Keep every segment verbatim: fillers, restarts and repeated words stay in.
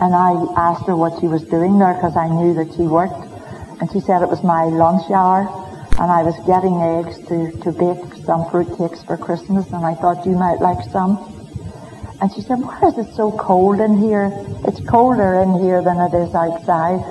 And I asked her what she was doing there, because I knew that she worked. And she said it was my lunch hour, and I was getting eggs to, to bake some fruit cakes for Christmas, and I thought you might like some. And she said, why is it so cold in here? It's colder in here than it is outside.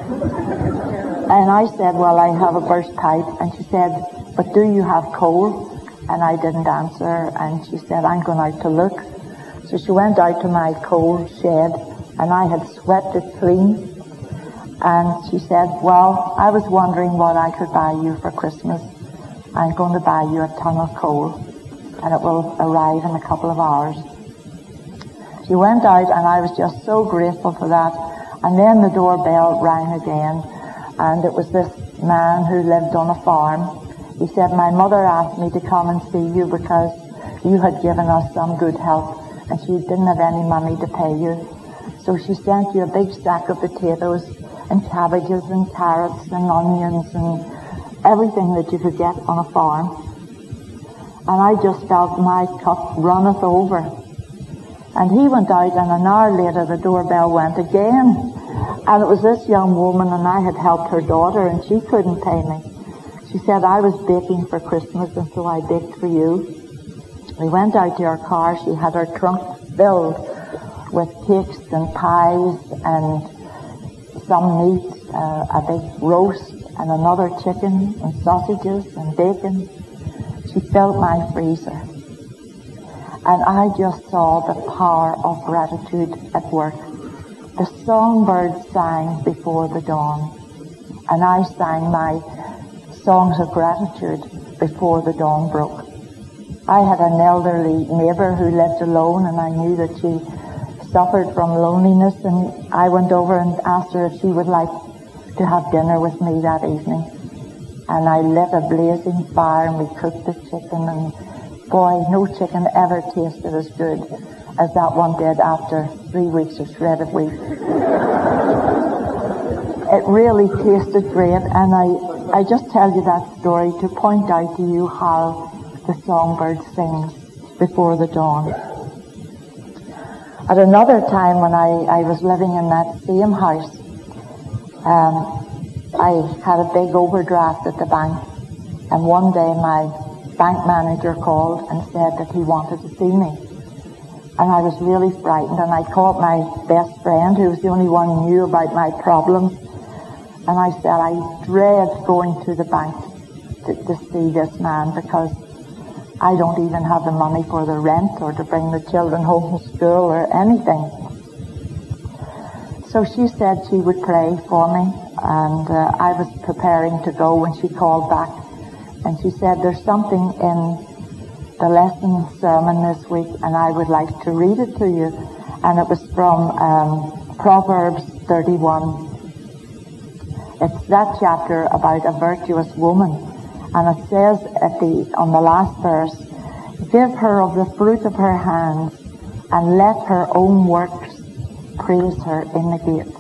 And I said, well, I have a burst pipe. And she said, but do you have coal? And I didn't answer, and she said, I'm going out to look. So she went out to my coal shed, and I had swept it clean. And she said, well, I was wondering what I could buy you for Christmas. I'm going to buy you a ton of coal, and it will arrive in a couple of hours. She went out, and I was just so grateful for that. And then the doorbell rang again, and it was this man who lived on a farm. He said, my mother asked me to come and see you because you had given us some good help, and she didn't have any money to pay you. So she sent you a big sack of potatoes and cabbages and carrots and onions and everything that you could get on a farm. And I just felt my cup runneth over. And he went out, and an hour later the doorbell went again. And it was this young woman, and I had helped her daughter, and she couldn't pay me. She said, I was baking for Christmas, and so I baked for you. We went out to her car. She had her trunk filled with cakes and pies and some meat, uh, a big roast and another chicken and sausages and bacon. She filled my freezer. And I just saw the power of gratitude at work. The songbirds sang before the dawn, and I sang my songs of gratitude before the dawn broke. I had an elderly neighbor who lived alone, and I knew that she suffered from loneliness, and I went over and asked her if she would like to have dinner with me that evening. And I lit a blazing fire, and we cooked the chicken, and boy, no chicken ever tasted as good as that one did after three weeks of shredded wheat. It really tasted great, and I, I just tell you that story to point out to you how the songbird sings before the dawn. At another time when I, I was living in that same house, um, I had a big overdraft at the bank, and one day my bank manager called and said that he wanted to see me. And I was really frightened, and I called my best friend, who was the only one who knew about my problems, and I said, I dread going to the bank to, to see this man, because I don't even have the money for the rent or to bring the children home from school or anything. So she said she would pray for me, and uh, I was preparing to go when she called back, and she said, there's something in the lesson sermon this week, and I would like to read it to you. And it was from um, Proverbs thirty-one. It's that chapter about a virtuous woman. And it says at the on the last verse, give her of the fruit of her hands, and let her own works praise her in the gate.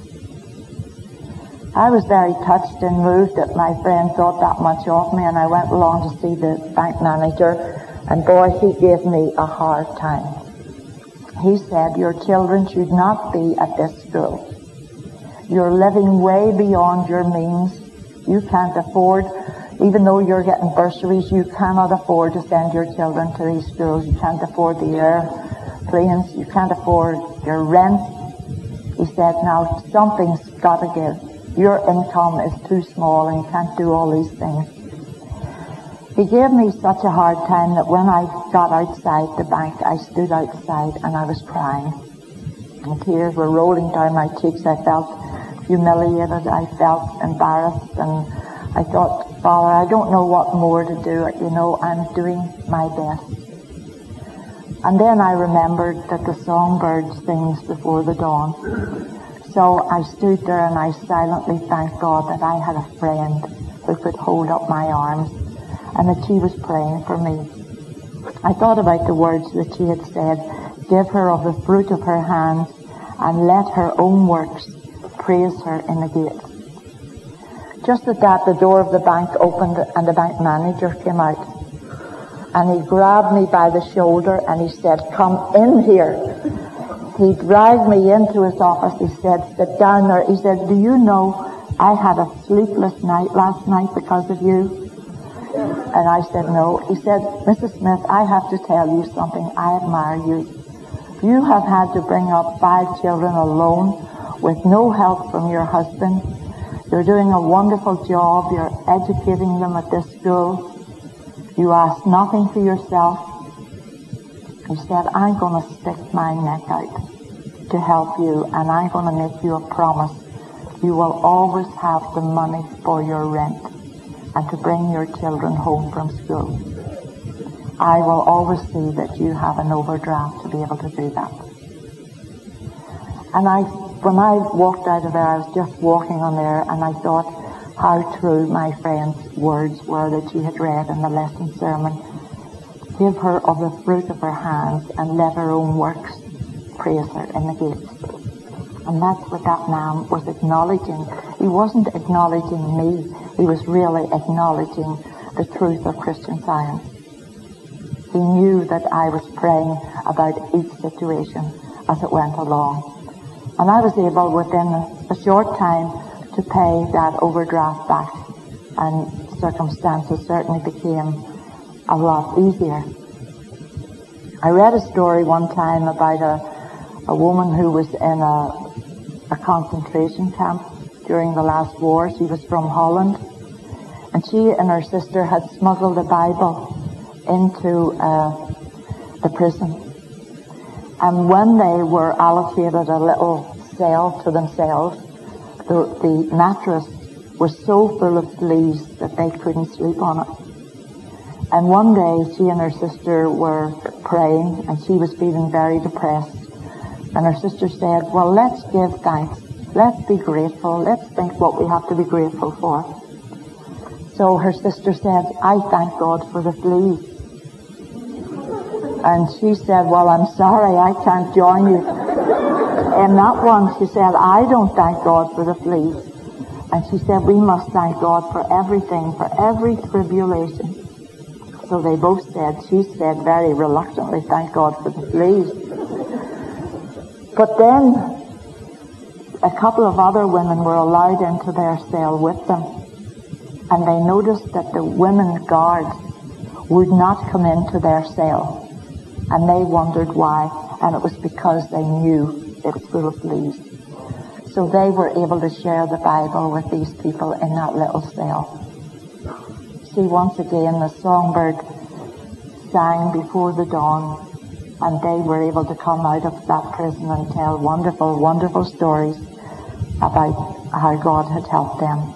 I was very touched and moved that my friend thought that much of me, and I went along to see the bank manager, and boy, he gave me a hard time. He said, your children should not be at this school. You're living way beyond your means. You can't afford, even though you're getting bursaries, you cannot afford to send your children to these schools. You can't afford the airplanes. You can't afford your rent. He said, now something's got to give. Your income is too small, and you can't do all these things. He gave me such a hard time that when I got outside the bank, I stood outside and I was crying. And tears were rolling down my cheeks. I felt humiliated. I felt embarrassed. And I thought, Father, I don't know what more to do. You know, I'm doing my best. And then I remembered that the songbird sings before the dawn. So I stood there and I silently thanked God that I had a friend who could hold up my arms, and that she was praying for me. I thought about the words that she had said, give her of the fruit of her hands, and let her own works praise her in the gate. Just at that, the door of the bank opened, and the bank manager came out. And he grabbed me by the shoulder, and he said, come in here. he dragged me into his office. He said, sit down there. He said, do you know I had a sleepless night last night because of you? And I said, no. He said, Missus Smith, I have to tell you something. I admire you. You have had to bring up five children alone with no help from your husband. You're doing a wonderful job. You're educating them at this school. You ask nothing for yourself. He said, I'm going to stick my neck out to help you, and I'm going to make you a promise. You will always have the money for your rent and to bring your children home from school. I will always see that you have an overdraft to be able to do that. And I, when I walked out of there, I was just walking on there, and I thought how true my friend's words were that she had read in the lesson sermon. Give her of the fruit of her hands, and let her own works praise her in the gates. And that's what that man was acknowledging. He wasn't acknowledging me. He was really acknowledging the truth of Christian Science. He knew that I was praying about each situation as it went along. And I was able, within a short time, to pay that overdraft back. And circumstances certainly became a lot easier. I read a story one time about a, a woman who was in a, a concentration camp during the last war. She was from Holland. And she and her sister had smuggled a Bible into uh, the prison. And when they were allocated a little cell to themselves, the, the mattress was so full of fleas that they couldn't sleep on it. And one day she and her sister were praying, and she was feeling very depressed. And her sister said, well, let's give thanks. Let's be grateful. Let's think what we have to be grateful for. So her sister said, I thank God for the fleas. And she said, well, I'm sorry, I can't join you in that one. She said, I don't thank God for the fleas. And she said, we must thank God for everything, for every tribulation. So they both said, she said very reluctantly, thank God for the fleas. But then a couple of other women were allowed into their cell with them. And they noticed that the women guards would not come into their cell. And they wondered why. And it was because they knew it was full of fleas. So they were able to share the Bible with these people in that little cell. See, once again, the songbird sang before the dawn, and they were able to come out of that prison and tell wonderful, wonderful stories about how God had helped them.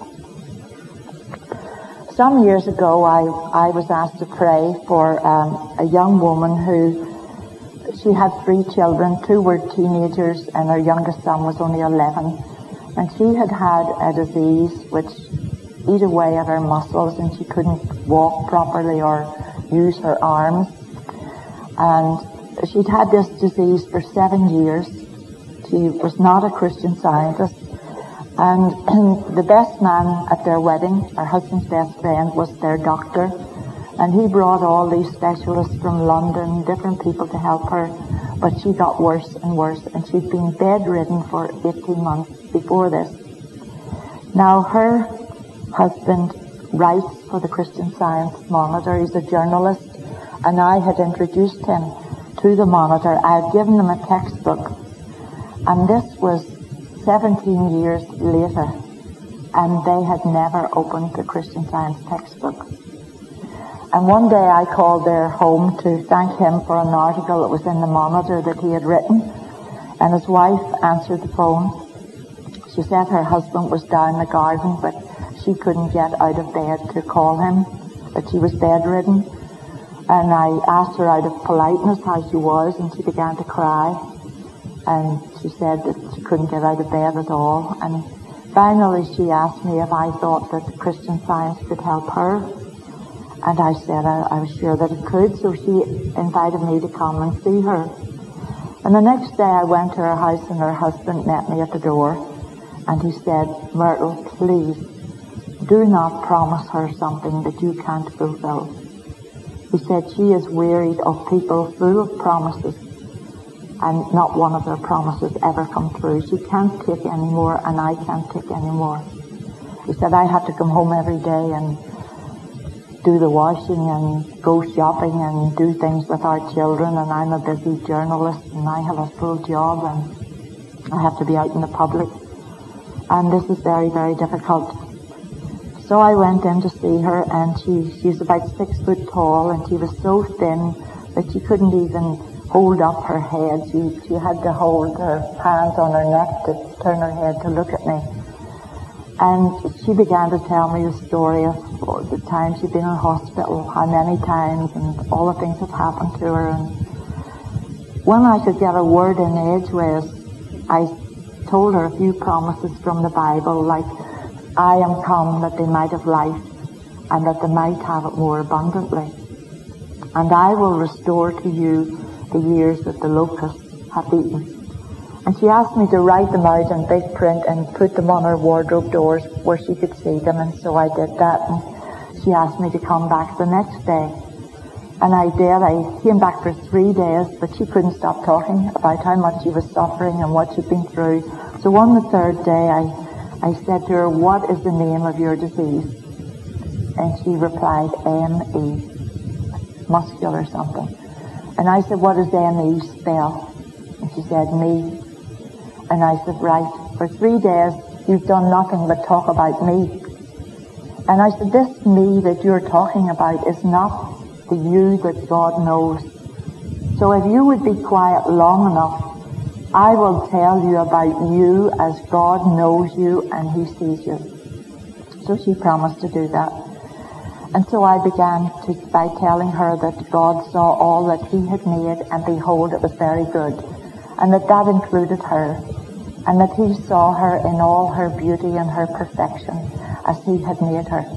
Some years ago, I, I was asked to pray for um, a young woman who, she had three children. Two were teenagers, and her youngest son was only eleven. And she had had a disease which eat away at her muscles, and she couldn't walk properly or use her arms. And she'd had this disease for seven years. She was not a Christian Scientist. And the best man at their wedding, her husband's best friend, was their doctor. And he brought all these specialists from London, different people to help her. But she got worse and worse, and she'd been bedridden for eighteen months before this. Now her husband writes for the Christian Science Monitor. He's a journalist, and I had introduced him to the Monitor. I had given him a textbook, and this was seventeen years later, and they had never opened the Christian Science textbook. And one day I called their home to thank him for an article that was in the Monitor that he had written, and his wife answered the phone. She said her husband was down the garden, but she couldn't get out of bed to call him, that she was bedridden. And I asked her out of politeness how she was, and she began to cry. And she said that she couldn't get out of bed at all. And finally she asked me if I thought that Christian Science could help her. And I said I, I was sure that it could, so she invited me to come and see her. And the next day I went to her house, and her husband met me at the door. And he said, Myrtle, please, do not promise her something that you can't fulfill. He said she is wearied of people full of promises and not one of their promises ever come through. She can't take any more, and I can't take any more. He said I have to come home every day and do the washing and go shopping and do things with our children, and I'm a busy journalist and I have a full job and I have to be out in the public, and this is very, very difficult. So I went in to see her, and she she's about six foot tall, and she was so thin that she couldn't even hold up her head. She, she had to hold her hands on her neck to turn her head to look at me. And she began to tell me the story of the time she'd been in hospital, how many times, and all the things that happened to her. And when I could get a word in edgeways, I told her a few promises from the Bible, like, I am come that they might have life, and that they might have it more abundantly. And I will restore to you the years that the locusts have eaten. And she asked me to write them out in big print and put them on her wardrobe doors where she could see them, and so I did that. And she asked me to come back the next day. And I did. I came back for three days, but she couldn't stop talking about how much she was suffering and what she'd been through. So on the third day, I, I said to her, what is the name of your disease? And she replied, M E, muscular something. And I said, what does M E spell? And she said, me. And I said, right, for three days you've done nothing but talk about me. And I said, this me that you're talking about is not the you that God knows. So if you would be quiet long enough, I will tell you about you as God knows you and He sees you. So she promised to do that. And so I began to, by telling her that God saw all that He had made, and behold, it was very good. And that that included her, and that He saw her in all her beauty and her perfection as He had made her.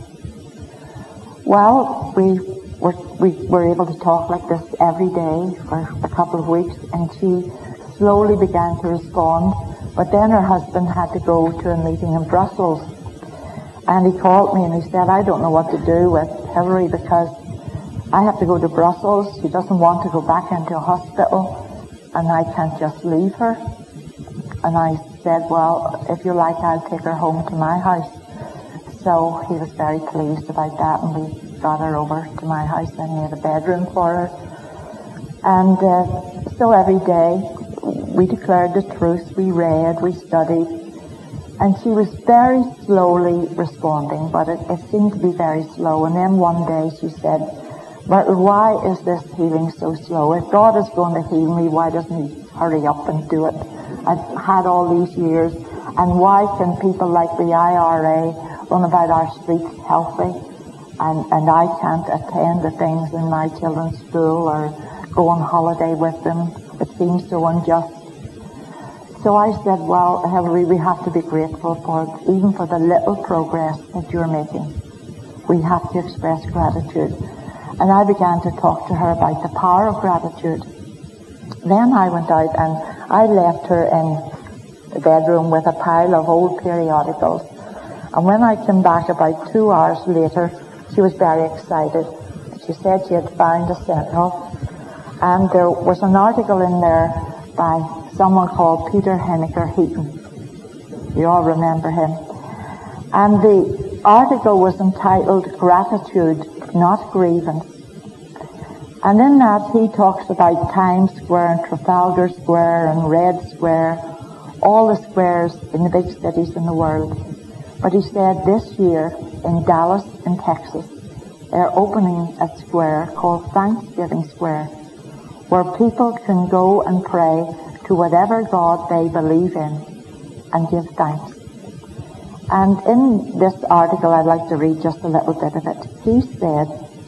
Well, we were, we were able to talk like this every day for a couple of weeks, and she slowly began to respond. But then her husband had to go to a meeting in Brussels, and he called me and he said, I don't know what to do with Hilary because I have to go to Brussels. She doesn't want to go back into a hospital, and I can't just leave her. And I said, well, if you like, I'll take her home to my house. So he was very pleased about that, and we got her over to my house and made a bedroom for her. And uh, so every day we declared the truth, we read, we studied, and she was very slowly responding, but it, it seemed to be very slow. And then one day she said, but why is this healing so slow? If God is going to heal me, why doesn't He hurry up and do it? I've had all these years, and why can people like the I R A run about our streets healthy, and, and I can't attend the things in my children's school or go on holiday with them? It seems so unjust. So I said, well, Hilary, we have to be grateful for, even for the little progress that you're making. We have to express gratitude. And I began to talk to her about the power of gratitude. Then I went out and I left her in the bedroom with a pile of old periodicals. And when I came back about two hours later, she was very excited. She said she had found a Sentinel, and there was an article in there by someone called Peter Henniker Heaton. You all remember him. And the article was entitled Gratitude, Not Grievance. And in that he talks about Times Square and Trafalgar Square and Red Square, all the squares in the big cities in the world. But he said this year in Dallas in Texas, they're opening a square called Thanksgiving Square, where people can go and pray to whatever God they believe in and give thanks. And in this article, I'd like to read just a little bit of it. He said,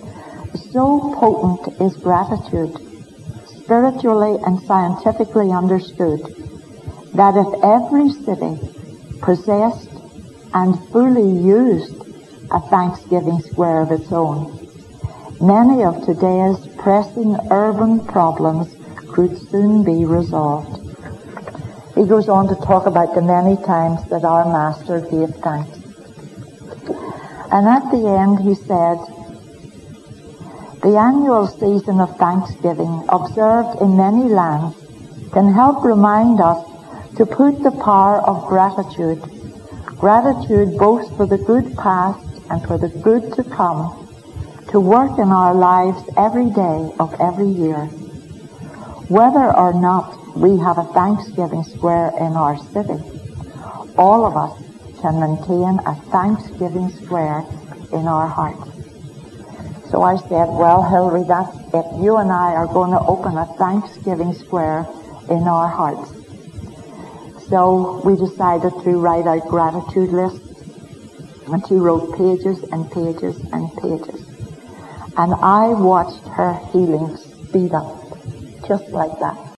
so potent is gratitude, spiritually and scientifically understood, that if every city possessed and fully used a Thanksgiving Square of its own, many of today's pressing urban problems could soon be resolved. He goes on to talk about the many times that our Master gave thanks. And at the end he said, the annual season of Thanksgiving, observed in many lands, can help remind us to put the power of gratitude, gratitude both for the good past and for the good to come, to work in our lives every day of every year. Whether or not we have a Thanksgiving square in our city, all of us can maintain a Thanksgiving square in our hearts. So I said, well, Hilary, that's it. You and I are going to open a Thanksgiving square in our hearts. So we decided to write out gratitude lists, and she wrote pages and pages and pages. And I watched her healing speed up, just like that.